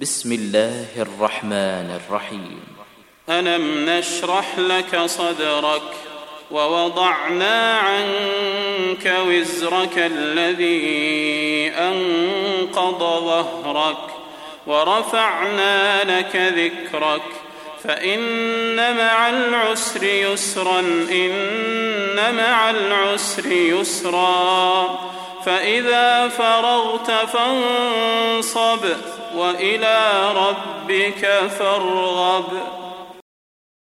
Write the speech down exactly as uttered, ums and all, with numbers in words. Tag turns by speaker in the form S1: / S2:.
S1: بسم الله الرحمن الرحيم.
S2: ألم نشرح لك صدرك ووضعنا عنك وزرك الذي أنقض ظهرك ورفعنا لك ذكرك فإن مع العسر يسرا إن مع العسر يسرا فإذا فرغت فانصب وإلى ربك فارغب.